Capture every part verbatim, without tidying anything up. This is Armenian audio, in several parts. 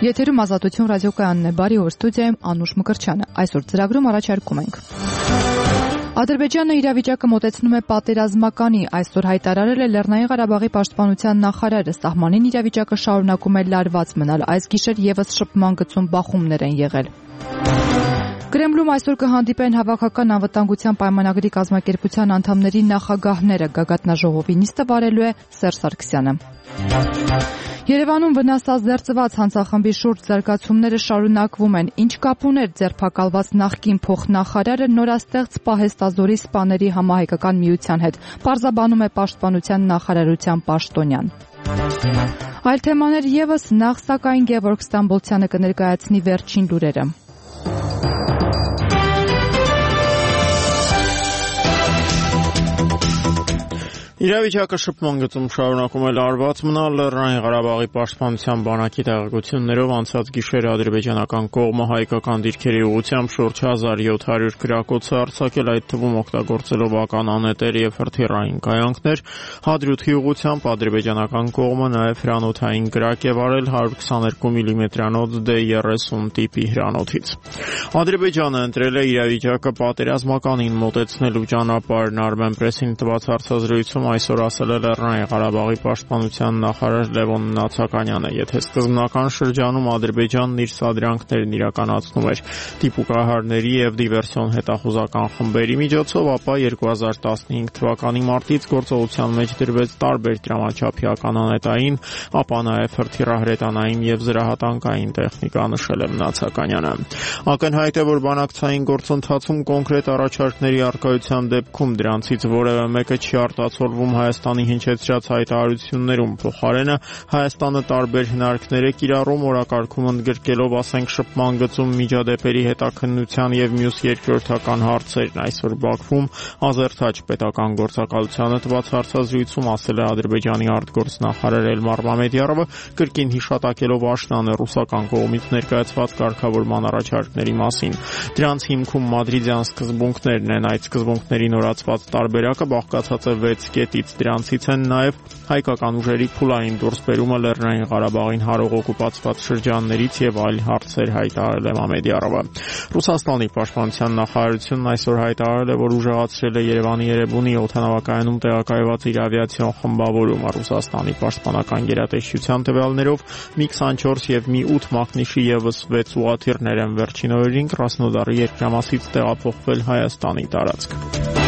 Եթերում Ազատություն ռադիոկայանն է, բարի օր, ստուդիայում Անուշ Մկրտչյանը։ Այսօր ծրագրում առաջարկում ենք. Ադրբեջանը իրավիճակը մոտեցնում է պատերազմականի, այսօր հայտարարել է Լեռնային Ղարաբաղի պաշտպանության նախարարը, սահմանին իրավիճակը շարունակում է լարված մնալ, այս գիշեր եւս շփման գծում բախումներ են եղել։ Կրեմլում այսօր կհանդիպեն հավաքական անվտանգության պայմանագրի կազմակերպության անդամների նախագահները, գագաթնաժողովի նիստը վարելու է Սերժ Սարգսյանը։ Երևանում վնասազերծված հանցախմբի շուրջ զարգացումները շարունակվում են, ինչ կապ ուներ ձերբակալված նախկին փոխնախարարը նորաստեղծ Պահեստազորի սպաների համահայկական միության հետ, պարզաբանում է պաշտպանության նախարարության պաշտոնյան։ Այլ թեմաներ եւս, նախ սակայն Գևորգ Ստամբոլցյանը կներկայացնի վերջին լուրերը։ Իրավիճակը շփման գծում շարունակում է լարված մնալ, Լեռնային Ղարաբաղի պաշտպանության բանակի տեղեկություններով անցած գիշեր ադրբեջանական կողմը հայկական դիրքերի ուղղությամբ շուրջ հազար յոթ հարյուր գրակոց է արձակել, այդ թվում օգտագործելով ականանետեր եւ հրթիռային կայանքներ, Հադրութի ուղղությամբ ադրբեջանական կողմը նաեւ հրանոթային գրակ է վարել հարյուր քսաներկու միլիմետրանոց դե երեսուն տիպի հրանոթից։ Ադրբեջանը ընտրել է իրավիճակը պատերազմականին մոտեցնելու ճանապարհն, Armen Press-ին տված հարցազրույցում այսօր ասել է Լեռնային Ղարաբաղի պաշտպանության նախարար Լևոն Նացականյանը, եթե սկզբնական շրջանում Ադրբեջանն իր սադրանքներն իրականացնում էր դիպուկահարների եւ դիվերսիոն հետախուզական խմբերի միջոցով, ապա երկու հազար տասնհինգ թվականի մարտից գործողության մեջ դրվեց տարբեր դրամաչափի ականանետային, ապա նաեւ հրթիռահրետանային եւ զրահատանկային տեխնիկա, նշել է Նացականյանը։ Ակնհայտ է, որ բանակցային գործընթացում կոնկրետ առաջարկների առկայության դեպքում դրանցից որևէ մեկը չի արտացոլվում Հայաստանի հնչեցրած հայտարարություններում, փոխարենը Հայաստանը տարբեր հնարքներ է կիրառում օրակարգում ընդգրկելով, ասենք, շփման գծում միջադեպերի հետաքննության եւ մյուս երկրորդական հարցերն, այսօր Բաքվում Ազերթաչ պետական գործակալությանը տված հարցազրույցում ասել է Ադրբեջանի արտգործնախարար Էլմար Մամեդյարովը, կրկին հիշատակելով աշնանը ռուսական կողմից ներկայացված կարգավորման առաջարկների մասին։ Դրանց հիմքում մադրիդյան սկզբունքներն են, այդ սկզբունքների նորացված տարբերակը բաղկացած է վեց կետից, դրանցից են նաև հայկական ուժերի փուլային դուրսբերումը Լեռնային Ղարաբաղին հարող օկուպացված շրջաններից եւ այլ հարցեր, հայտարարել է Մամեդյարովը։ Ռուսաստանի պաշտպանության նախարարությունն այսօր հայտարարել է, որ ուժեղացրել է Երևանի Երևանի օդանավակայանում տեղակայված իր ավիացիոն խմբավորումը։ Ռուսաստանի պաշտպանական գերատեսչության տվյալներով մի քսանչորս եւ մի ութ մակնիշի եւս վեց ուղաթիռներ են վերջին օրերին Կրասնոդարի երկրամասից տեղափոխվել Հայաստանի տարածք։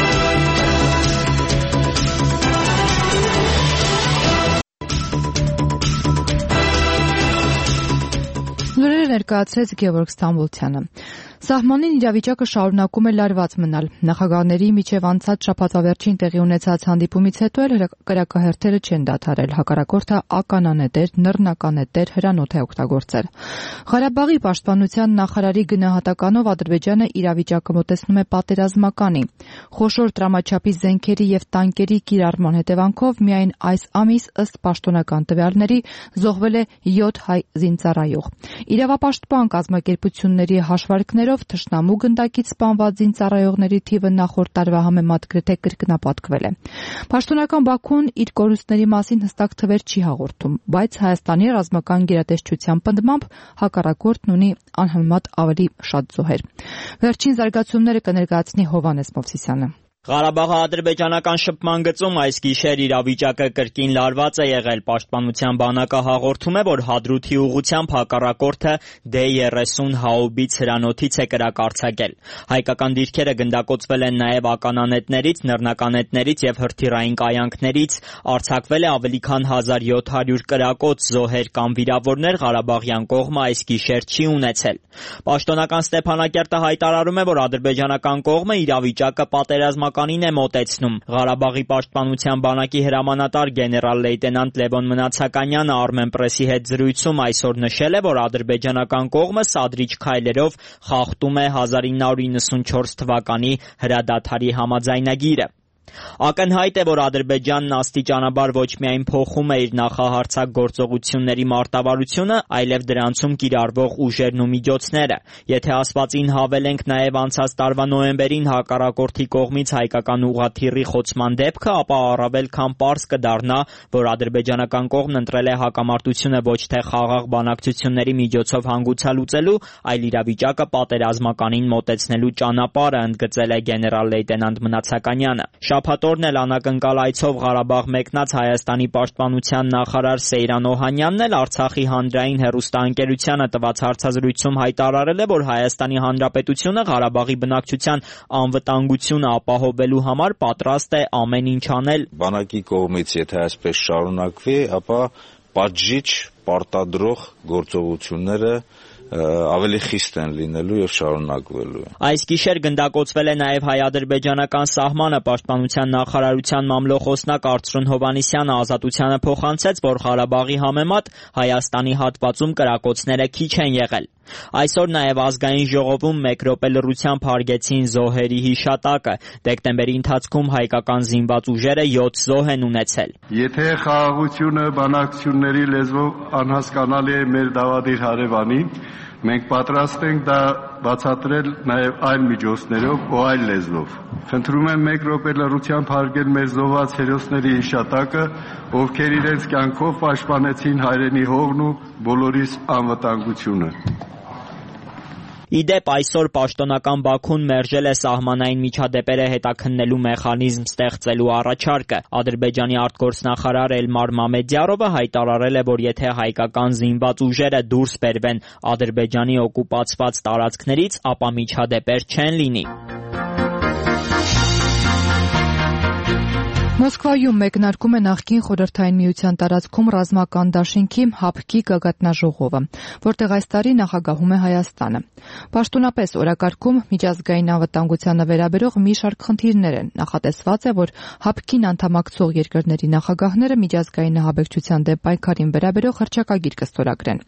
Լուրերը ներկայացրեց Գևորգ Ստամբոլցյանը։ Սահմանին իրավիճակը շարունակում է լարված մնալ։ Նախագահների միջև անցած շաբաթվա տեղի ունեցած հանդիպումից հետո էլ կրակահերթերը չեն դադարել, հակառակորդը ականանետեր, նռնականետեր, հրանոթ է օգտագործել։ Ղարաբաղի պաշտպանության նախարարի գնահատականով Ադրբեջանը իրավիճակը մոտեցնում է պատերազմականի։ Խոշոր տրամաչափի զենքերի եւ տանկերի կիրառման հետևանքով միայն այս ամիս ըստ պաշտոնական տվյալների զոհվել է յոթ հայ զինծառայող։ Իրավապաշտպան կազմակերպությունների հաշվարկներով թշնամու գնդակից սպանված զինծառայողների թիվը նախորդ տարվա համեմատ գրեթե կրկնապատկվել է։ Պաշտոնական Բաքուն իր կորուստների մասին հստակ թվեր չի հաղորդում, բայց Հայաստանի ռազմական գերատեսչության պնդմամբ հակառակորդն ունի անհամեմատ ավելի շատ զոհեր։ Վերջին զարգացումները կներկայացնի Հովհաննես Մովսիսյանը։ Ղարաբաղի ադրբեջանական շփման գծում այս գիշեր իրավիճակը կրկին լարված է եղել։ Պաշտպանության բանակը հաղորդում է, որ Հադրութի ուղղությամբ հակառակորդը դե երեսուն հաուբից հրանոթից է կրակ արձակել։ Հայկական դիրքերը գնդակոծվել են նաև ականանետներից, նռնականետներից եւ հրթիռային կայանքներից, արձակվել է ավելի քան հազար յոթ հարյուր կրակոց, զոհեր կամ վիրավորներ Ղարաբաղյան կողմը այս գիշեր չի ունեցել։ Պաշտոնական Ստեփանակերտը հայտարարում է, որ ադրբեջանական կողմը իրավիճակը պատերազմական է մոտեցնում։ Ղարաբաղի պաշտպանության բանակի հրամանատար գեներալ-լեյտենանտ Լևոն Մնացականյանը Armen Press-ի հետ զրույցում այսօր նշել է, որ ադրբեջանական կողմը սադրիչ քայլերով խախտում է հազար ինը հարյուր իննսունչորս թվականի հրադադարի համաձայնագիրը։ Ակնհայտ է, որ Ադրբեջանն աստիճանաբար ոչ միայն փոխում է իր նախահարձակ գործողությունների մարտավարությունը, այլև դրանցում կիրառվող ուժերն ու միջոցները։ Եթե ասվածին հավելենք նաև անցած տարվա նոյեմբերին հակառակորդի կողմից հայկական ուղղաթիռի խոցման դեպքը, ապա առավել քան պարզ կդառնա, որ ադրբեջանական կողմն ընտրել է հակամարտությունը ոչ թե խաղաղ բանակցությունների միջոցով հանգուցալուծելու, այլ իրավիճակը պատերազմականին մոտեցնելու ճանապարհը, ընդգծել է գեներալ-լեյտենանտ Մնացականյանը։ Շաբաթօրն էլ անակնկալ այցով Ղարաբաղ մեկնած Հայաստանի պաշտպանության նախարար Սեյրան Օհանյանն էլ Արցախի հանրային հեռուստաընկերությանը տված հարցազրույցում հայտարարել է, որ Հայաստանի Հանրապետությունը Ղարաբաղի բնակչության անվտանգությունը ապահովելու համար պատրաստ է ամեն ինչ անել։ Բանակի կողմից եթե այսպես շարունակվի, ապա պատժիչ, պարտադրող գործողությունները ավելի խիստ են լինելու եւ շարունակվելու։ Այս գիշեր գնդակոծվել է նաեւ հայ-ադրբեջանական սահմանը։ Պաշտպանության նախարարության մամլոխոսնակ Արծրուն Հովհաննիսյանը Ազատությանը փոխանցեց, որ Ղարաբաղի համեմատ Հայաստանի հատվածում կրակոցները քիչ են եղել։ Այսօր նաև ազգային ժողովում մեկ րոպե լռությամբ հարգեցին զոհերի հիշատակը։ Դեկտեմբերի ընթացքում հայկական զինված ուժերը յոթ զոհ են ունեցել։ Եթե խաղաղությունը բանակցությունների լեզվով անհասկանալի է մեր դավադիր հարևանին, մենք պատրաստ ենք դա բացատրել նաև այլ միջոցներով ու այլ լեզվով։ Խնդրում եմ մեկ րոպե լռությամբ հարգել մեր զոհված հերոսների հիշատակը, ովքեր իրենց կյանքով պաշտպանեցին հայրենի հողն ու բոլորիս անվտանգությունը։ Իդեպ այսօր պաշտոնական Բաքուն մերժել է սահմանային միջադեպերը հետաքննելու մեխանիզմ ստեղծելու առաջարկը։ Ադրբեջանի արտգործնախարար Էլմար Մամեդյարովը հայտարարել է, որ եթե հայկական զինված ուժերը դուրս բերվեն Ադրբեջանի օկուպացված տարածքներից, ապա միջադեպեր չեն լինի։ Մոսկվայում մեկնարկում է նախկին Խորհրդային Միության տարածքում ռազմական դաշինքի ՀԱՊԿ-ի գագաթնաժողովը, որտեղ այս տարի նախագահում է Հայաստանը։ Պաշտոնապես օրակարգում միջազգային անվտանգությանը վերաբերող մի շարք խնդիրներ են։ Նախատեսված է, որ ՀԱՊԿ-ին անդամակցող երկրների նախագահները միջազգային ահաբեկչության դեմ պայքարին վերաբերող հռչակագիր կստորագրեն։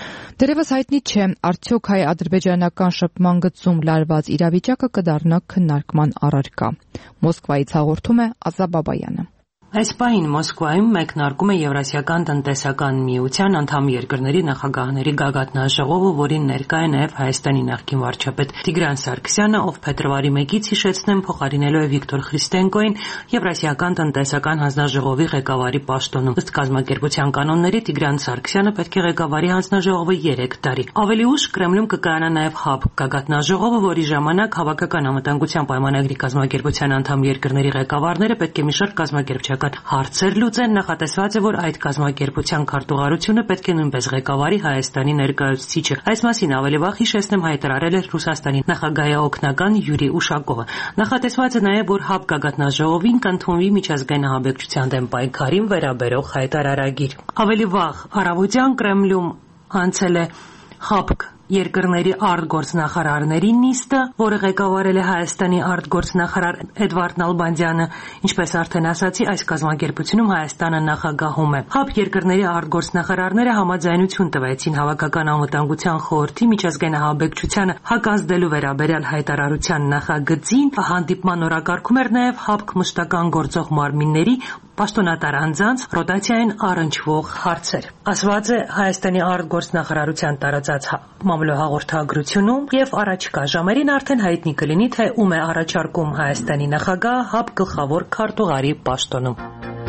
Դերևս հայտնի չէ, արդյոք հայ-ադրբեջանական շփման գծում լարված իրավիճակը կդառնա քննարկման առարկա։ Մոսկվայից հաղորդում է Ազա Բաբայանը։ Այս պահին Մոսկվայում մեկնարկում է Եվրասիական տնտեսական միության անդամ երկրների նախագահների գագաթնաժողովը, որին ներկա է նաև Հայաստանի նախկին վարչապետ Տիգրան Սարգսյանը, ով փետրվարի մեկից հիշեցնեմ փոխարինելու է Վիկտոր Խրիստենկոին Եվրասիական տնտեսական հանձնաժողովի ղեկավարի պաշտոնում։ Ըստ կազմակերպության կանոնների Տիգրան Սարգսյանը պետք է ղեկավարի հանձնաժողովը երեք տարի։ Ավելի ուշ Կրեմլում կկայանա նաև ՀԱՊԿ գագաթնաժողովը, որի ժամանակ Հավաքական անվտանգության պայմանագրի կազմակերպության անդամ երկրների ղեկավարները պետք է մի շարք կազմակերպչական հարցեր լուծեն։ Նախատեսված է, որ այդ կազմակերպության քարտուղարությունը պետք է նույնպես ղեկավարի Հայաստանի ներկայացուցիչը։ Այս մասին ավելի վաղ հիշեցնեմ հայտարարել էր Ռուսաստանի նախագահաօգնական Յուրի Ուշակովը։ Նախատեսված է նաև, որ ՀԱՊԿ գագաթնաժողովին կընդունվի միջազգային ահաբեկչության դեմ պայքարին վերաբերող հայտարարագիր։ Ավելի վաղ առավոտյան Կրեմլում անցել է ՀԱՊԿ երկրների արտգործնախարարների նիստը, որը ղեկավարել է Հայաստանի արտգործնախարար Էդվարդ Նալբանդյանը, ինչպես արդեն ասացի, այս կազմակերպությունում Հայաստանը նախագահում է։ ՀԱՊԿ երկրների արտգործնախարարները համաձայնություն տվեցին Հավաքական անվտանգության խորհրդի միջազգային ահաբեկչությանը հակազդելու վերաբերյալ հայտարարության նախագծին։ Հանդիպման օրակարգում էր նաև ՀԱՊԿ մշտական գործող մարմինների պաշտոնատար անձանց ռոտացիային առնչվող հարցեր։ Ասված է Հայաստանի արտգործնախարարության տարածած մամլոհաղորդագրությունում եւ առաջիկա ժամերին արդեն հայտնի կլինի, թե ում է առաջարկում Հայաստանի նախագահ ՀԱՊԿ գլխավոր քարտուղարի պաշտոնում։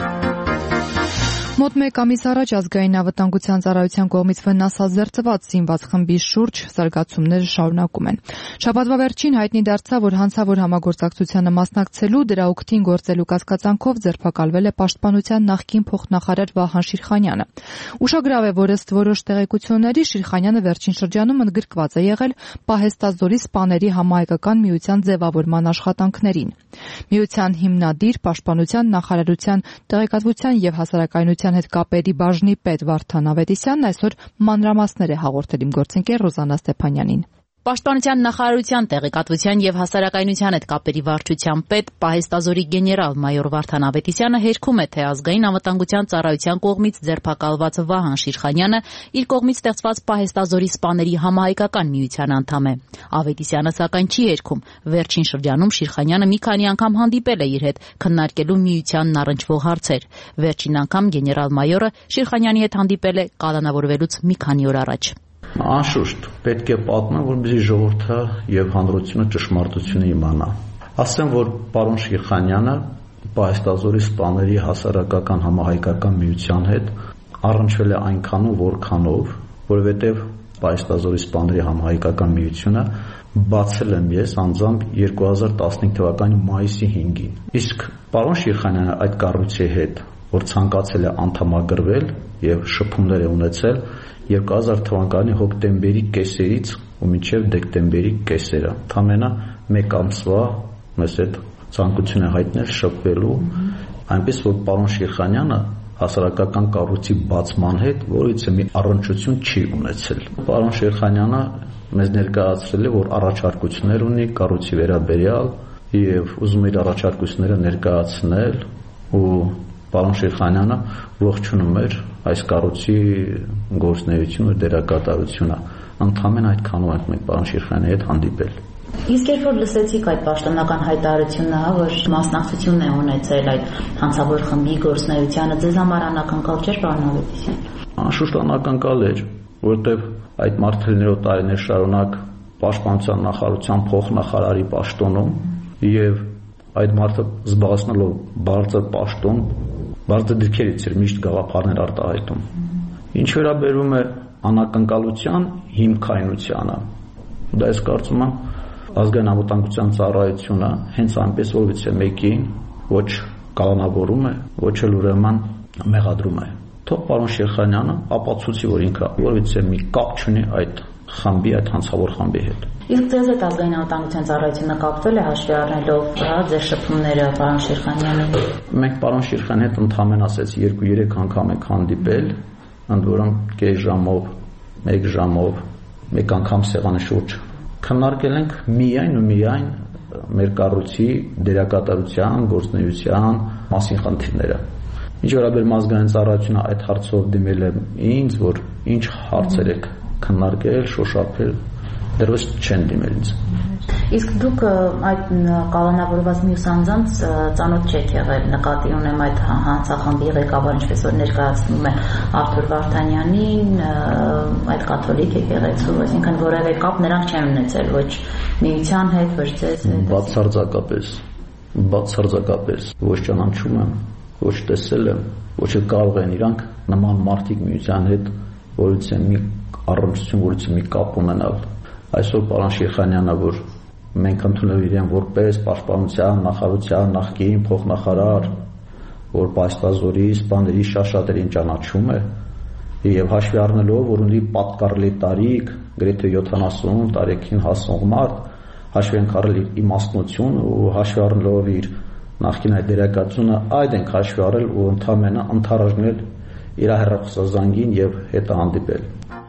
Մոտ մեկ ամիս առաջ ազգային անվտանգության ծառայության կողմից վնասազերծված զինված խմբի շուրջ զարգացումները շարունակում են։ Շաբաթվա վերջին հայտնի դարձավ, որ հանցավոր համագործակցությանը մասնակցելու դրա օգտին գործելու կասկածանքով ձերբակալվել է պաշտպանության նախկին փոխնախարար Վահան Շիրխանյանը։ Ուշագրավ է, որ ըստ որոշ տեղեկությունների Շիրխանյանը վերջին շրջանում ընդգրկված է եղել Պահեստազորի սպաների համահայկական միության ձևավորման աշխատանքներին։ Միության հիմնադիր, պաշտպանության նախարարության տեղեկատվության եւ հասարակայնության հետ կապերի բաժնի պետ Վարդան Ավետիսյանն այսօր մանրամասներ է հաղորդել իմ գործընկեր Ռոզանա Ստեփանյանին։ Պաշտպանության նախարարության տեղեկատվության եւ հասարակայնության հետ կապերի վարչության պետ պահեստազորի գեներալ-մայոր Վարդան Ավետիսյանը հերքում է, թե ազգային անվտանգության ծառայության կողմից ձերբակալված Վահան Շիրխանյանը իր կողմից ստեղծված պահեստազորի սպաների համահայկական միության անդամ է։ Ավետիսյանը սակայն չի հերքում։ Վերջին շրջանում Շիրխանյանը մի քանի անգամ հանդիպել է իր հետ, քննարկելու միությանն առնչվող հարցեր։ Վերջին անգամ գեներալ-մայորը Շիրխանյանի հետ հանդիպել է կալանավորվելուց մի քանի օր առաջ։ Անշուշտ պետք է պատմեմ, որպեսզի ժողովուրդը եւ հանրությունը ճշմարտությունը իմանա։ Ասեմ, որ պարոն Շիրխանյանը պահեստազորի սպաների հասարակական համահայկական միության հետ առնչվել է այնքանով, որքանով, որովհետեւ պահեստազորի սպաների համահայկական միությունը բացել եմ ես անձամբ երկու հազար տասնհինգ թվականի մայիսի հինգին։ Իսկ պարոն Շիրխանյանը այդ կառույցի հետ, որ ցանկացել է անդամագրվել եւ շփումներ է ունեցել երկու հազար թվականի հոկտեմբերի կեսերից ու մինչև դեկտեմբերի կեսերը, ընդամենը մեկ ամսվա մեզ այդ ցանկություն է հայտնել շփվելու, այնպես որ պարոն Շիրխանյանը հասարակական կառույցի բացման հետ որևիցե մի առնչություն չի ունեցել։ Պարոն Շիրխանյանը մեզ ներկայացրել է, որ առաջարկություններ ունի կառույցի վերաբերյալ եւ ուզում է իր առաջարկությունները ներկայացնել ու պարոն Շիրխանյանը ողջունում էր այս կառույցի գործունեությունը, դերակատարությունը։ Ընդամենը այդքանով ենք մենք պարոն Շիրխանյանի հետ հանդիպել։ Իսկ երբ որ լսեցիք այդ պաշտոնական հայտարարությունը, որ մասնակցություն է ունեցել այդ հանցավոր խմբի գործունեությանը, ձեզ համար անակնկալ չէր, պարոն Ավետիսյան։ Անշուշտ անակնկալ էր, որտեղ այդ մարդերներով տարիներ շարունակ պաշտպանության նախարարության փոխնախարարի պաշտոնում եւ այդ մարդը զբաղեցնելով բարձր պաշտոն, բարձր դիրքերից էր միշտ գաղափարներ արտահայտում։ Ինչ վերաբերում է անակնկալության հիմքայնությանը, դա ես կարծում եմ ազգային անվտանգության ծառայությունը հենց այնպես որևիցե մեկին ոչ կալանավորում է, ոչ էլ ուրեմն մեղադրում է։ Թող պարոն Շիրխանյանը ապացուցի, որ ինքը որևիցե մի կապ չունի այդ խմբի, այդ հանցավոր խմբի հետ։ Իսկ ձեզ հետ ազգային անվտանգության ծառայությունը կապվել է հաշվի առնելով ձեր շփումները պարոն Շիրխանյանին։ Մենք պարոն Շիրխանյանի հետ ընդհանրապես ասեց երկու-երեք անգամ ենք հանդիպել, ընդ որում կես ժամով, մեկ ժամով, մեկ անգամ սեղանի շուրջ քննարկել ենք միայն ու միայն մեր կառույցի դերակատարության, գործունեության մասին խնդիրները։ Ինչ վերաբերում ազգային ծառայությունը այդ հարցով դիմել է ինձ, որ ինչ հարցեր եք քննարկել, շոշափել, դեռևս չեն դիմել ինձ։ Իսկ դուք այդ կալանավորված մյուս անձանց ծանոթ չեք եղել, նկատի ունեմ այդ հանցախմբի ղեկավար, ինչպես որ ներկայացնում է Արթուր Վարդանյանին, այդ կաթոլիկ եկեղեցու, այսինքն որևէ կապ նրանք չեն ունեցել ոչ միության հետ, ոչ ձեզ հետ։ Բացարձակապես, բացարձակապես ոչ ճանաչում եմ, ոչ տեսել եմ, ոչ էլ կարող են իրանք նման մարդիկ միության հետ որից մի առնչություն, որից մի կապ ունենալ։ Այսօր պարոն Շիրխանյանը, որ մենք ընդունել իրեն որպես պաշտպանության նախարարության նախկին փոխնախարար, որ պահեստազորի սպաների շատ-շատերին ճանաչում է եւ հաշվի առնելով, որ ունի պատկառելի տարիք, գրեթե յոթանասուն տարեկին հասնող մարդ, հաշվի ենք առել իր իմաստնություն ու հաշվի առնելով իր նախկին այդ դերակատարությունը, այդ ենք հաշվի առել ու ընդամենը ընթարաժնել իր հեռախոսազանգին եւ հետը հանդիպել։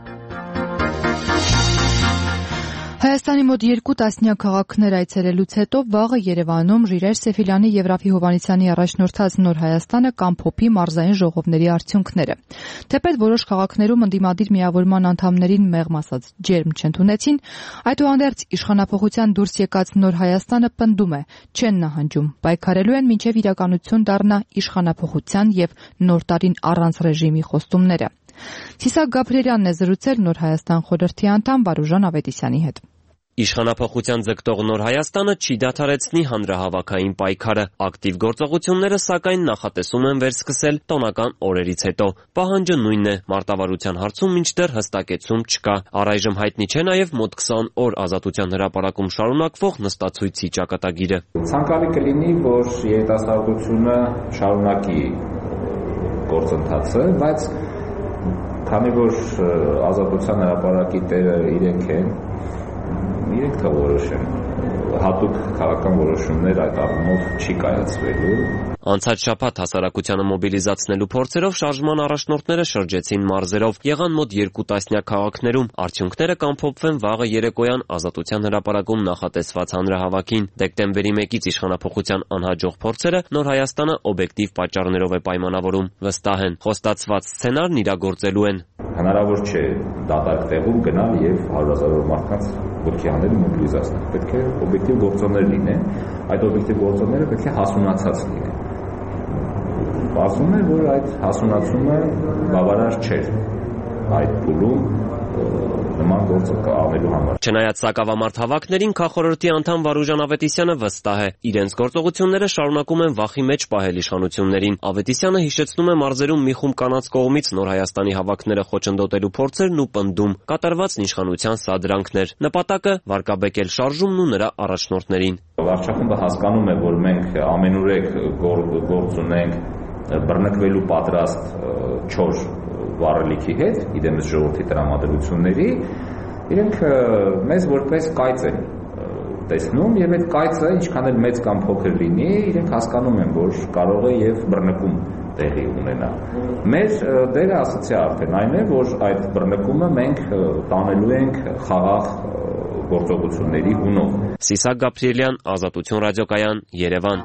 Հայաստանի մոտ երկու տասնյակ քաղաքներ այցելելուց հետո վաղը Երևանում Ժիրայր Սեֆիլյանի եւ Ռաֆի Հովհաննիսյանի առաջնորդած Նոր Հայաստանը կամփոփի մարզային ժողովների արդյունքները։ Թեպետ որոշ քաղաքներում ընդդիմադիր միավորման անդամներին մեղմ ասած ջերմ չընդունեցին, այդուհանդերձ իշխանափոխության դուրս եկած Նոր Հայաստանը պնդում է, չեն նահանջում, պայքարելու են մինչև իրականություն դառնա իշխանափոխության եւ նոր տարին առանց ռեժիմի խոստումները։ Ցիսակ Գաբրելյանն է զրուցել Նոր Հայաստան խորհրդի անդամ Վարուժան Ավետիսյանի հետ։ Իշխանափոխության ձգտող Նոր Հայաստանը չի դադարեցնի հանրահավաքային պայքարը։ Ակտիվ գործողությունները սակայն նախատեսում են վերսկսել տոնական օրերից հետո։ Պահանջը նույնն է, մարտավարության հարցում մինչդեռ հստակեցում չկա։ Առայժմ հայտնի չէ նաև մոտ քսան օր Ազատության հրապարակում շարունակվող նստացույցի ճակատագիրը։ Ցանկալի կլինի, որ երիտասարդությունը շարունակի գործընթացը, բայց քանի որ Ազատության հրապարակի տերը իրենք են, իրենք կորոշեն հատուկ քաղաքական որոշումներ այդ առումով չի կայացվելու։ Անցած շաբաթ հասարակությանը մոբիլիզացնելու փորձերով շարժման առաջնորդները շրջեցին մարզերով, եղան մոտ երկու տասնյակ քաղաքներում։ Արդյունքները կամփոփվեն վաղը երեկոյան Ազատության հրապարակում նախատեսված հանրահավաքին։ Դեկտեմբերի մեկից իշխանափոխության անհաջող փորձերը Նոր Հայաստանը օբյեկտիվ պատճառներով է պայմանավորում, վստահ են։ Խոստացված սցենարն իրագործելու են։ Հնարավոր չէ դատարկ տեղում գնալ եւ հարյուրավոր մարդկանց ոտքի հանել մոբիլիզացնել։ Պետք է օբյեկտիվ գործոններ լինեն, այդ օբյեկտիվ գործոնները պետք է հասունացած լինեն։ Ասում է, որ այդ հասունացումը բավարար չէ այդ փուլում նման գործը անելու համար։ Չնայած սակավամարդ հավաքներին քաղաքորոշի անդամ Վարուժան Ավետիսյանը վստահ է, իրենց գործողությունները շարունակում են վախի մեջ պահել իշխանություններին։ Ավետիսյանը հիշեցնում է մարզերում մի խումբ կանանց կողմից Նոր Հայաստանի հավաքները խոչընդոտելու փորձերն ու պնդում կատարվածն իշխանության սադրանքներ։ Նպատակը վարկաբեկել շարժումն ու նրա առաջնորդներին։ Վարչախումբը հասկանում է, որ մենք ամենուրեք գործ ունենք բռնկվելու պատրաստ չոր վառելիքի հետ, իդեմս ժողովրդի տրամադրությունների, իրենք մեզ որպես կայծ են տեսնում եւ այդ կայծը ինչքան էլ մեծ կամ փոքր լինի, իրենք հասկանում են, որ կարող է եւ բռնկում տեղի ունենա։ Մեր դերը ասացի արդեն այն է, որ այդ բռնկումը մենք տանելու ենք խաղաղ գործողությունների հունով։ Սիսակ Գաբրիելյան, Ազատություն ռադիոկայան, Երևան։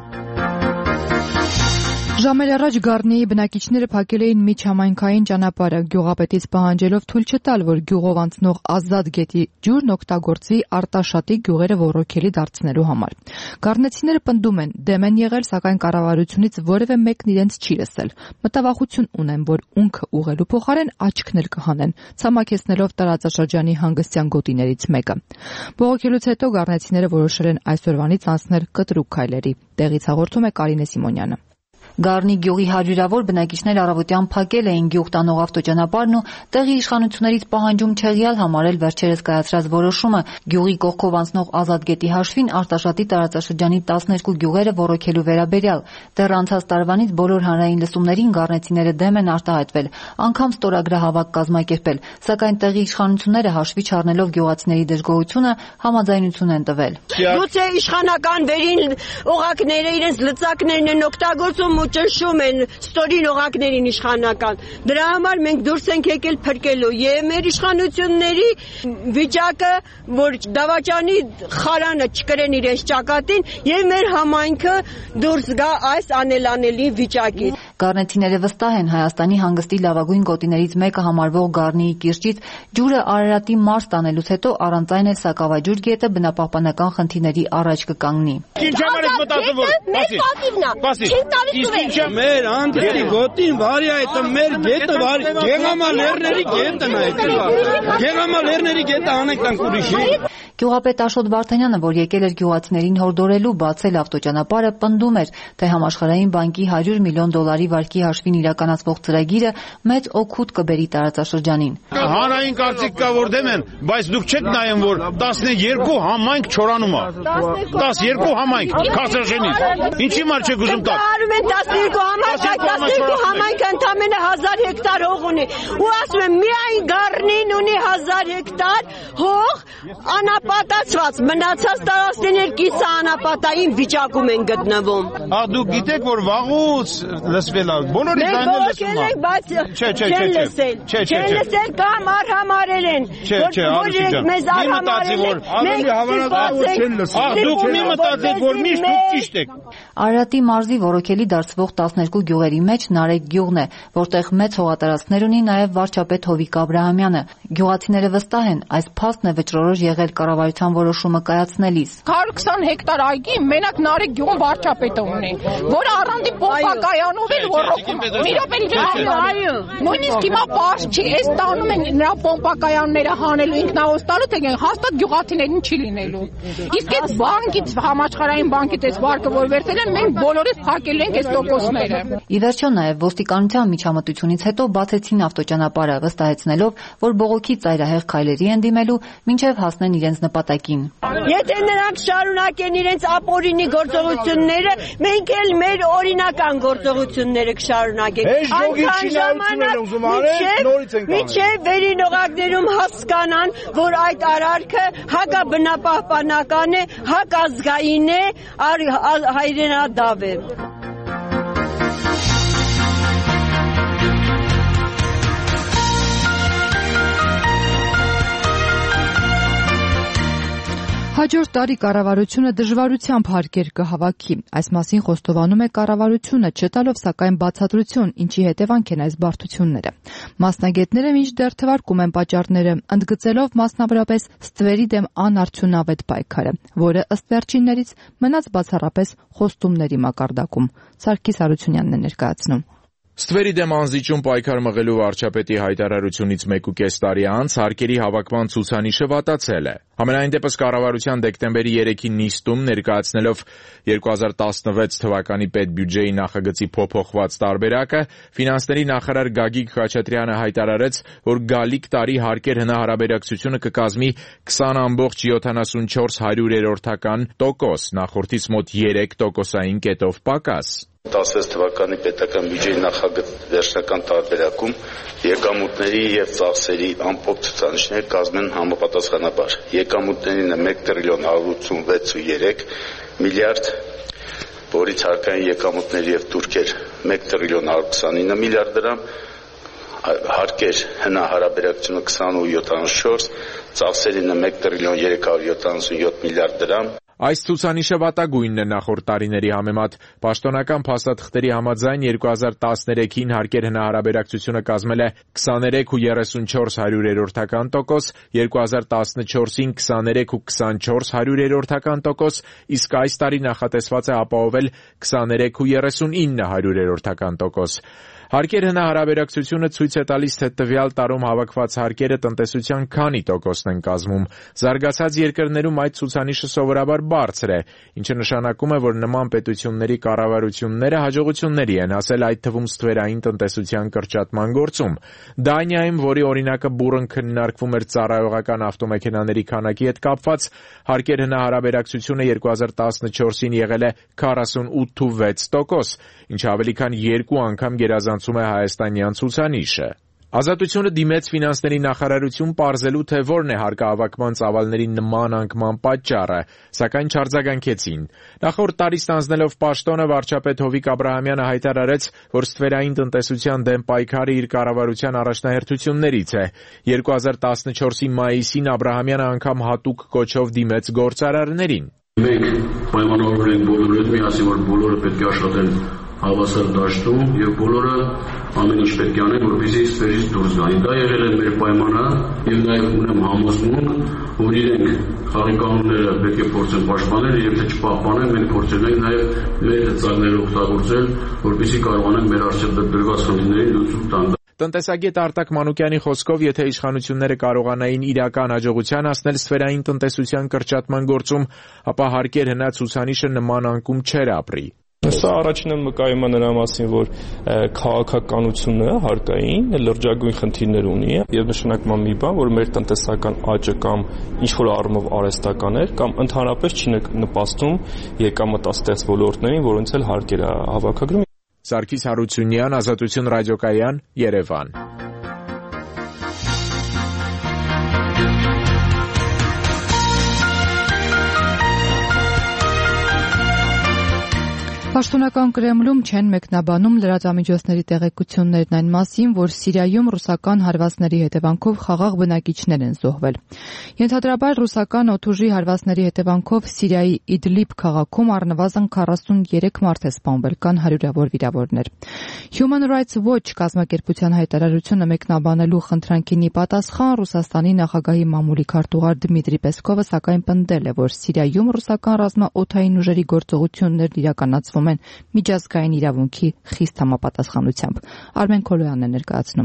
Ժամեր առաջ Գառնիի բնակիչները փակել էին միջհամայնքային ճանապարհը, գյուղապետից պահանջելով թույլ չտալ, որ գյուղով անցնող Ազատ գետի ջուրն օգտագործի Արտաշատի գյուղերը ոռոգելի դարձնելու համար։ Գառնեցիները պնդում են, դեմ են եղել, սակայն կառավարությունից որևէ մեկն իրենց չի լսել։ Մտավախություն ունեն, որ ունքը ուղղելու փոխարեն աչքն էլ կհանեն, ցամաքեցնելով տարածաշրջանի հանգստյան գոտիներից մեկը։ Բողոքելուց հետո գառնեցիները որոշել են այսօրվանից անցնել կտրուկ քայլերի։ Տեղից հաղորդում է Կարինե Սիմոնյանը։ Գառնի գյուղի հարյուրավոր բնակիչներ առավոտյան փակել էին գյուղ տանող ավտոճանապարհն ու տեղի իշխանություններից պահանջում չեղյալ համարել վերջերս կայացրած որոշումը գյուղի կողքով անցնող Ազատ գետի հաշվին Արտաշատի տարածաշրջանի տասներկու գյուղերը ոռոգելու վերաբերյալ։ Դեռ անցած տարվանից բոլոր հանրային լսումներին գառնեցիները դեմ են արտահայտվել, անգամ ստորագրահավաք կազմակերպել, սակայն տեղի իշխանությունները հաշվի չառնելով գյուղացիների դժգոհությունը համաձայնություն են տվել։ Գուցե իշխանական վերին օղակները իրենց լծակներն են օգտագործում ճնշում են ստորին օղակներին իշխանական։ Դրա համար մենք դուրս ենք եկել փրկելու եւ մեր իշխանությունների վիճակը, որ դավաճանի խարանը չկրեն իրենց ճակատին եւ մեր համայնքը դուրս գա այս անելանելի վիճակից։ Գառնեցիները վստահ են Հայաստանի հանգստի լավագույն գոտիներից մեկը համարվող Գառնիի կիրճից ջուրը Արարատի մարզ տանելուց հետո առանց այն էլ Սակավաջուր գետը բնապահպանական խնդիրների առաջ կկանգնի։ Ինչ համար եք մտածում, որ Իսկ մեր անդրի գոտին վարի այդ մեր գետը վարի Գեղամա լեռների գետն է Գեղամա լեռների գետը անենք տանք ուրիշի։ Գյուղապետ Աշոտ Վարդանյանը, որ եկել էր գյուղացիներին հորդորելու բացել ավտոճանապարհը, պնդում էր, թե Համաշխարհային բանկի հարյուր միլիոն դոլարի վարկի հաշվին իրականացվող ծրագիրը մեծ օգուտ կբերի տարածաշրջանին։ Հանրային կարծիք կա, որ դեմ են, բայց դուք չեք նայում, որ տասներկու համայնք չորանում է։ տասներկու համայնք Քարսաշենից։ Ինչի համար չեք ուզում տալ։ Արում են տասներկու համայնք, այդ տասներկու համայնքը ընդամենը հազար հեկտար հող ունի։ Ու ասում եմ, միայն Գառնին ունի հազար հեկտար հող, անապատացված, մնացած տարածքներկիսը անապատային վիճակում են գտնվում։ Ա դուք գիտեք, որ վաղուց լսվել է, բոլորի ձայնը լսում է։ Բայց չեն լսել, չեն լսել կամ արհամարել են, որ մեզ արհամարել են, մենք սպասենք։ Ա դուք մի մտածեք, որ միշտ դուք ճիշտ եք։ Արարատի մարզի ոռոգելի դարձվող տասներկու գյուղերի մեջ Նարեկ գյուղն է, որտեղ մեծ հողատարածքներ ունի նաև վարչապետ Հովիկ Աբրահամյանը։ Գյուղացիները վստահ են, այս փաստն է վճռորոշ եղել կառավարության որոշումը կայացնելիս։ հարյուր քսան հեկտար այգի մենակ Նարեկ գյուղում վարչապետը ունի, որը առանձի պոմպակայանով էլ ոռոգում է։ Մի րոպե այո, նույնիսկ հիմա պարզ չի, այս տանում են նրա պոմպակայանները հանելու ինքնահոստալու, թե հաստատ գյուղացիներին չի լինելու։ Իսկ այդ բանկից, համաշխարհային բանկից այս վարկը որ վերցել են, մենք բոլորս փակել ենք այս տոկոսները։ Ի վերջո նաև ոստիկանության միջամտությունից հետո բացեցին ավտոճանապարհը, վստահեցնելով, որ բողոքի ծայրահեղ քայլերի են դիմելու, մինչև հասնեն իրենց նպատակին։ Եթե նրանք շարունակեն իրենց ապօրինի գործողությունները, մենք էլ մեր օրինական գործողությունները կշարունակենք։ Այնքան ժամանակ մինչև վերին օղակներում հասկանան, որ այդ արարքը հակաբնապահպանական է, հակազգային է, հայրենադավ է։ Հաջորդ տարի կառավարությունը դժվարությամբ հարկեր կհավաքի։ Այս մասին խոստովանում է կառավարությունը, չտալով սակայն բացատրություն, ինչի հետևանք են այս բարդությունները։ Մասնագետները մինչդեռ թվարկում են պատճառները, ընդգծելով մասնավորապես ստվերի դեմ անարդյունավետ պայքարը, որը ըստ վերջիններից մնաց բացառապես խոստումների մակարդակում։ Սարգիս Հարությունյանն է ներկայացնում։ Ստվերի դեմ անզիջում պայքար մղելու վարչապետի հայտարարությունից մեկուկես տարի անց հարկերի հավաքման ցուցանիշը վատացել է։ Համենայն դեպս կառավարության դեկտեմբերի երեքին նիստում ներկայացնելով երկու հազար տասնվեց թվականի պետբյուջեի նախագծի փոփոխված տարբերակը, ֆինանսների նախարար Գագիկ Խաչատրյանը հայտարարեց, որ գալիք տարի հարկեր հնարաբերակցությունը կկազմի քսան ամբողջ յոթանասունչորս հարյուրերորդական տոկոս, նախորդից մոտ երեք տոկոսային կետով պակաս։ տասնվեց թվականի պետական բյուջեի նախագծի վերջնական տարբերակում եկամուտների եւ ծախսերի ամփոփ ցուցանիշները կազմեն համապատասխանաբար եկամուտներինը մեկ տրիլիոն հարյուր ութսունվեց ու երեք միլիարդ, որից հարկային եկամուտների եւ թուրքեր մեկ տրիլիոն հարյուր քսանինը միլիարդ դրամ, հարկեր հնարաբերակցությունը քսան ու յոթանասունչորս, ծախսերինը մեկ տրիլիոն երեք հարյուր յոթանասունյոթ միլիարդ դրամ։ Այս ցուցանիշը վատագույնն է նախորդ տարիների համեմատ։ Պաշտոնական փաստաթղթերի համաձայն երկու հազար տասներեքին հարկեր հնարաբերակցությունը կազմել է քսաներեք ու երեսունչորս հարյուրերորդական տոկոս, երկու հազար տասնչորսին քսաներեք ու քսանչորս հարյուրերորդական տոկոս, իսկ այս տարի նախատեսված է ապահովել քսաներեք ու երեսունինը հարյուրերորդական տոկոս։ Հարկեր հնարաբերակցությունը ցույց է տալիս, թե տվյալ տարում հավաքված հարկերը տնտեսության քանի տոկոսն են կազմում։ Զարգացած երկրներում այդ ցուցանիշը սովորաբար բարձր է, ինչը նշանակում է, որ նման պետությունների կառավարությունները հաջողությունների են հասել, այդ թվում ստվերային տնտեսության կրճատման գործում։ Դանիայում, որի օրինակը բուռն քննարկվում էր ծառայողական ավտոմեքենաների քանակի հետ կապված, հարկեր հնարաբերակցությունը երկու հազար տասնչորսին եղել է քառասունութ ու վեց տոկոս, ինչը ավելի քան երկու անգամ գերազանցում է հայաստանյան ցուցանիշը։ Ազատությունը դիմեց ֆինանսների նախարարություն պարզելու, թե որն է հարկահավաքման ծավալների նման անկման պատճառը, սակայն չարձագանքեցին։ Նախորդ տարի ստանձնելով պաշտոնը վարչապետ Հովիկ Աբրահամյանը հայտարարեց, որ ստվերային տնտեսության դեմ պայքարը իր կառավարության առաջնահերթություններից է։ երկու հազար տասնչորսի մայիսին Աբրահամյանը անգամ հատուկ կոչով դիմեց գործարարներին։ Մենք պայմանավորվել ենք բոլորի հետ միասին, որ բոլորը պետք է աշխատեն հավասար դաշտում եւ բոլորը ամեն ինչ պետք է անեն, որպեսզի ստվերից դուրս գան։ Դա եղել է մեր պայմանը եւ նաեւ ունեմ համոզմունք, որ իրենք խաղի կանոնները պետք է փորձեն պաշտպանել եւ եթե չպահպանեն, մենք փորձել ենք նաեւ մեր ծրագրերը օգտագործել, որպեսզի կարողանանք մեր առջեւ դրված խնդիրներին լուծում տալ։ Տնտեսագետ Արտակ Մանուկյանի խոսքով, եթե իշխանությունները կարողանային իրական հաջողության հասնել ստվերային տնտեսության կրճատման գործում, ապա հարկեր հնա ցուցանիշը նման անկում չէր ապրի։ Սա առաջինը մկայում է նրա մասին, որ քաղաքականությունը հարկային լրջագույն խնդիրներ ունի եւ նշանակում է մի բան, որ մեր տնտեսական աճը կամ ինչ-որ առումով արհեստական էր կամ ընդհանրապես չի նպաստում եկամտաստեղծ ոլորտներին, որոնց էլ հարկեր է հավաքագրում։ Սարգիս Հարությունյան, Ազատություն ռադիոկայան, Երևան։ Պաշտոնական Կրեմլում չեն մեկնաբանում լրատվամիջոցների տեղեկություններն այն մասին, որ Սիրիայում ռուսական հարվածների հետևանքով խաղաղ բնակիչներ են զոհվել։ Ենթադրաբար ռուսական օդուժի հարվածների հետևանքով Սիրիայի Իդլիբ քաղաքում առնվազն քառասուներեք մարդ է սպանվել, կան հարյուրավոր վիրավորներ։ Human Rights Watch կազմակերպության հայտարարությունը մեկնաբանելու խնդրանքին ի պատասխան Ռուսաստանի նախագահի մամուլի քարտուղար Դմիտրի Պեսկովը սակայն պնդել է, որ Սիրիայում ռուսական ռազմաօդային ուժերի գործողություններն իրականացվում են միջազգային իրավունքի խիստ համապատասխանությամբ։ Արմեն Քոլոյանն է ներկայացնում։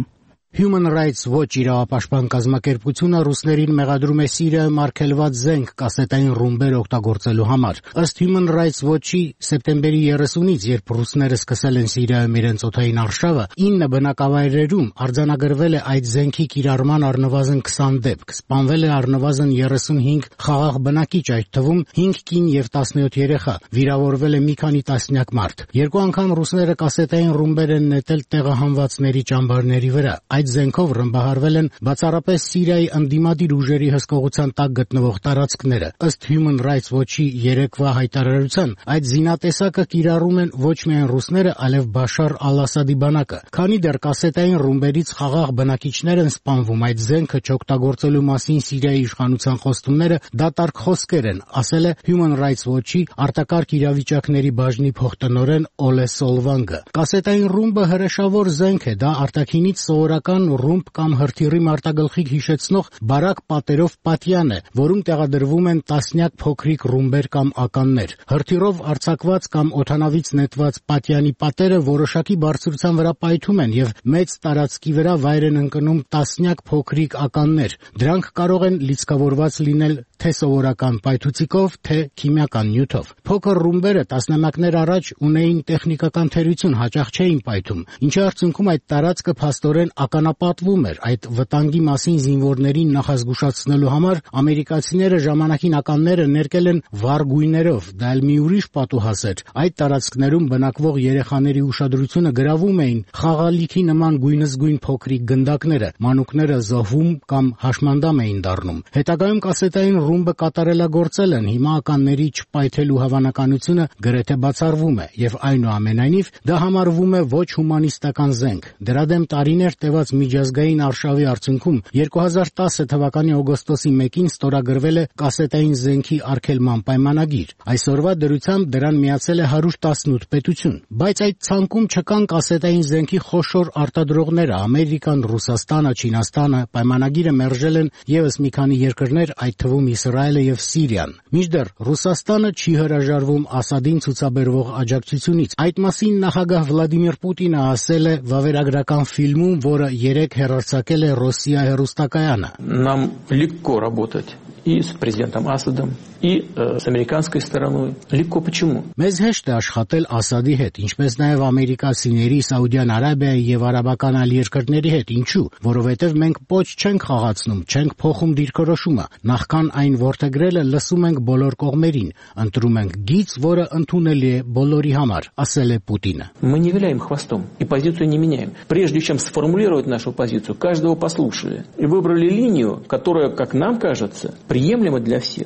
Human Rights Watch իրավապաշտպան կազմակերպությունը ռուսներին մեղադրում է Սիրիայում արգելված զենք կասետային ռումբեր օգտագործելու համար։ Ըստ Human Rights Watch-ի սեպտեմբերի երեսունից, երբ ռուսները սկսել են Սիրիայում իրենց օդային արշավը, ինը բնակավայրերում արձանագրվել է այդ զենքի կիրառման առնվազն քսան դեպք, սպանվել է առնվազն երեսունհինգ խաղաղ բնակիչ, այդ թվում հինգ կին եւ տասնյոթ երեխա, վիրավորվել է մի քանի տասնյակ մարդ։ Երկու անգամ ռուսները կասետային ռումբեր են նետել տեղահանվածների ճամբարների վրա։ Այդ զենքով ռմբահարվել են բացառապես Սիրիայի ընդդիմադիր ուժերի հսկողության տակ գտնվող տարածքները։ Ըստ Human Rights Watch-ի երեկվա հայտարարության, այդ զինատեսակը կիրառում են ոչ միայն ռուսները, այլև Բաշար ալ-Ասադի բանակը։ Քանի դեռ կասետային ռումբերից խաղաղ բնակիչներ են սպանվում, այդ զենքը չօգտագործելու մասին Սիրիայի իշխանության խոստումները դատարկ խոսքեր են, ասել է Human Rights Watch-ի արտակարգ իրավիճակների բաժնի փոխտնօրեն Օլե Սոլվանգը։ Կասետային ռումբը հրեշավոր զենք է, դա արտաքինից սովորական ռումբ կամ հրթիռի մարտագլխիկ հիշեցնող բարակ պատերով պատյան է, որում տեղադրվում են տասնյակ փոքրիկ ռումբեր կամ ականներ։ Հրթիռով արձակված կամ օդանավից նետված պատյանի պատերը որոշակի բարձրության վրա պայթում են եւ մեծ տարածքի վրա վայր են ընկնում տասնյակ փոքրիկ ականներ։ Դրանք կարող են լիցքավորված լինել թե սովորական պայթուցիկով, թե քիմիական նյութով։ Փոքր ռումբերը տասնամյակներ առաջ ունեին տեխնիկական թերություն, հաճախ չէին պայթում, ինչի արդյունքում այդ տարածքը փաստորեն ականապատվում էր։ Այդ վտանգի մասին զինվորներին նախազգուշացնելու համար ամերիկացիները ժամանակին ականները ներկել են վառ գույներով, դա էլ մի ուրիշ պատուհաս էր։ Այդ տարածքներում բնակվող երեխաների ուշադրությունը գրավում էին խաղալիքի նման գույնզգույն փոքրիկ գնդակները, մանուկները զոհվում կամ հաշմանդամ էին դառնում։ Հետագայում կասետային ռումբը կատարելագործել են, հիմա ականների չպայթելու հավանականությունը գրեթե բացառվում է, եւ այնուամենայնիվ դա համարվում է ոչ հումանիստական զենք։ Դրա դեմ տարիներ տևած միջազգային արշավի արդյունքում երկու հազար տասը թվականի օգոստոսի մեկին ստորագրվել է կասետային զենքի արգելման պայմանագիր։ Այսօրվա դրությամբ դրան միացել է հարյուր տասնութ պետություն, բայց այդ ցանկում չկան կասետային զենքի խոշոր արտադրողները՝ Ամերիկան, Ռուսաստանը, Չինաստանը։ Պայմանագիրը մերժել են եւս մի քանի երկրներ, այդ թվում Իսրայելը եւ Սիրիան։ Մինչդեռ Ռուսաստանը չի հրաժարվում Ասադին ցուցաբերվող աջակցությունից։ Այդ մասին նախագահ Վլադիմիր Պուտինը ասել է վավերագրական ֆիլմում, որը երեկ հեռարձակել է Ռոսիա հեռուստակայանը։ Нам легко работать и с президентом Асадом, и э, с американской стороной. Легко почему? Մեզ հեշտ է աշխատել Ասադի հետ, ինչպես նաև ամերիկացիների, Սաուդյան Արաբիայի եւ արաբական այլ երկրների հետ։ Ինչու? Որովհետեւ մենք ոչ չենք խաղացնում, չենք փոխում դիրքորոշումը։ Նախքան այն ворթեգրելը լսում ենք բոլոր կողմերին, ընտրում ենք գիծ, որը ընդունելի է բոլորի համար, ասել է Պուտինը։ Мы не виляем хвостом и позицию не меняем. Прежде чем сформулировать нашу позицию, каждого послушали и выбрали линию, которая, как нам кажется, приемлема для всех.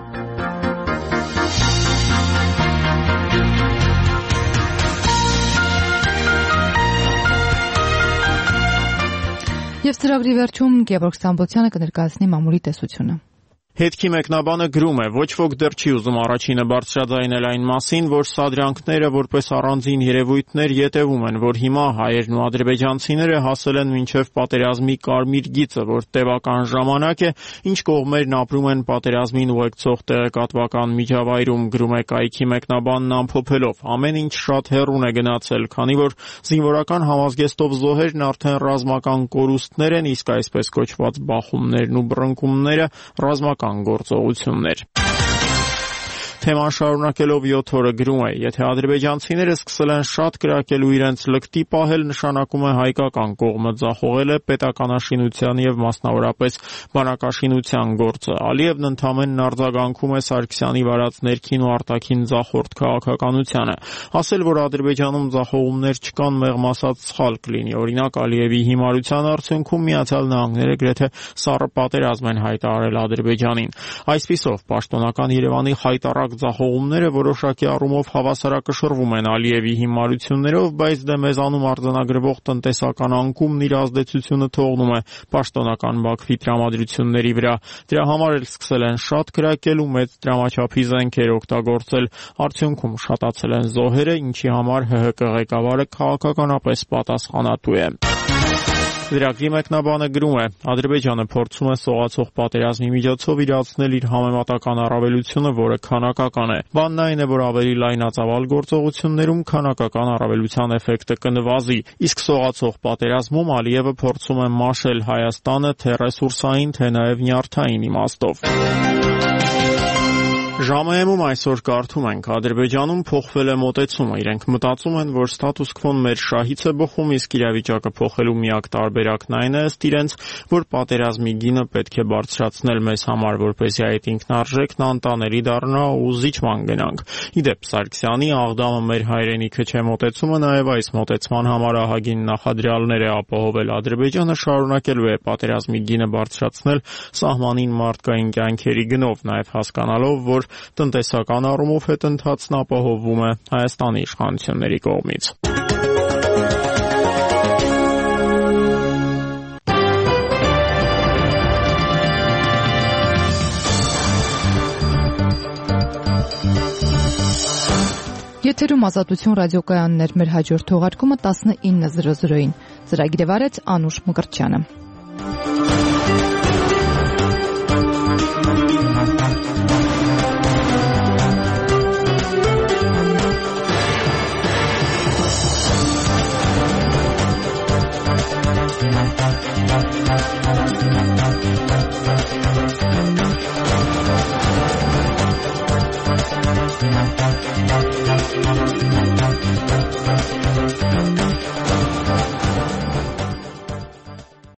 Եվ ծրագրի վերջում Գևորգ Ստամբոլցյանը կներկայացնի մամուլի տեսությունը։ Հետքի մեկնաբանը գրում է. ոչ ոք դեռ չի ուզում առաջինը բարձրաձայնել այն մասին, որ սադրյանքները որպես առանձին երևույթներ յետևում են, որ հիմա հայերն ու ադրբեջանցիները հասել են մինչև պատերազմի կարմիր գիծը, որ տևական ժամանակ է, ինչ կողմերն ապրում են պատերազմին ուղեկցող տեղեկատվական միջավայրում, գրում է կայքի մեկնաբանն ամփոփելով։ Ամեն ինչ շատ հեռուն է գնացել, քանի որ զինվորական համազգեստով զոհերն արդեն ռազմական կորուստներ են, իսկ այսպես կոչված բախումներն ու բռնկումները ռազմական գործողություններ։ Թեման շարունակելով յոթ օրը գրում է. եթե ադրբեջանցիները սկսել են շատ կրակելու իրենց լկտի պահել, նշանակում է հայկական կողմը ձախողել է պետականաշինության եւ մասնավորապես բանակաշինության գործը։ Ալիևն ընդամենն արձագանքում է Սարգսյանի վարած ներքին ու արտաքին ձախորդ քաղաքականությանը։ Ասել, որ Ադրբեջանում ձախողումներ չկան, մեղմ ասած սխալ կլինի։ Օրինակ, Ալիևի հիմարության արդյունքում Միացյալ Նահանգները գրեթե սառը պատերազմ են հայտարարել Ադրբեջանին։ Այսպիսով, պաշտոնական Երևանի հայտարարակ ձախողումները որոշակի առումով հավասարակշռվում են Ալիևի հիմարություններով, բայց դե մեզանում արձանագրվող տնտեսական անկումն իր ազդեցությունը թողնում է պաշտոնական Բաքվի տրամադրությունների վրա։ Դրա համար էլ սկսել են շատ կրակել ու մեծ դրամաչափի զենքեր օգտագործել։ Արդյունքում շատացել են զոհերը, ինչի համար ՀՀԿ ղեկավարը քաղաքականապես պատասխանատու է։ Լրագրի մեկնաբանը գրում է. Ադրբեջանը փորձում է սողացող պատերազմի միջոցով իրացնել իր համեմատական առավելությունը, որը քանակական է։ Բանն այն է, որ ավելի լայնածավալ գործողություններում քանակական առավելության էֆեկտը կնվազի, իսկ սողացող պատերազմում Ալիևը փորձում է մաշել Հայաստանը թե ռեսուրսային, թե նաև նյարդային իմաստով։ Ժամը-ում այսօր կարդում ենք. Ադրբեջանում փոխվել է մոտեցումը, իրենք մտածում են, որ ստատուս քվոն մեր շահից է բխում, իսկ իրավիճակը փոխելու միակ տարբերակն այն է, ըստ իրենց, որ պատերազմի գինը պետք է բարձրացնել մեզ համար, որպեսզի այդ ինքնարժեքն անտանելի դառնա ու զիջման գնանք։ Իդեպ Սարգսյանի աղդամը մեր հայրենիքը չէ մոտեցումը նաև այս մոտեցման համար ահագին նախադրյալներ է ապահովել։ Ադրբեջանը շարունակելու է պատերազմի գինը բարձրացնել սահմանին մարդկային կյանքերի գնով, նաև հասկանալով, որ տնտեսական առումով հետընթացն ապահովվում է Հայաստանի իշխանությունների կողմից։ Եթերում Ազատություն ռադիոկայանն էր, մեր հաջորդ թողարկումը տասնինը զրո զրոին։ Ծրագիրը վարեց Անուշ Մկրտչյանը։